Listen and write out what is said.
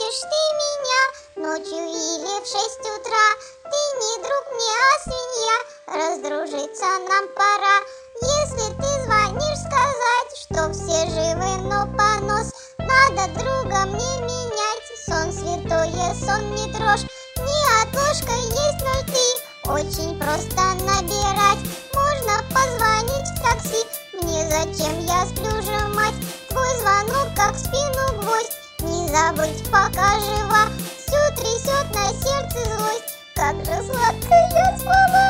звонишь ты меня ночью или в 6 утра. Ты не друг мне, а свинья, раздружиться нам пора. Если ты звонишь сказать, что все живы, но понос, надо друга мне менять. Сон святое, сон не трожь, не отложка, есть 0 ты. Очень просто набирать, можно позвонить в такси. Мне зачем, я сплю же, мать. Твой звонок как в спину гвоздь. Не забыть, пока жива. Все трясет на сердце злость. Как же сладкая слова.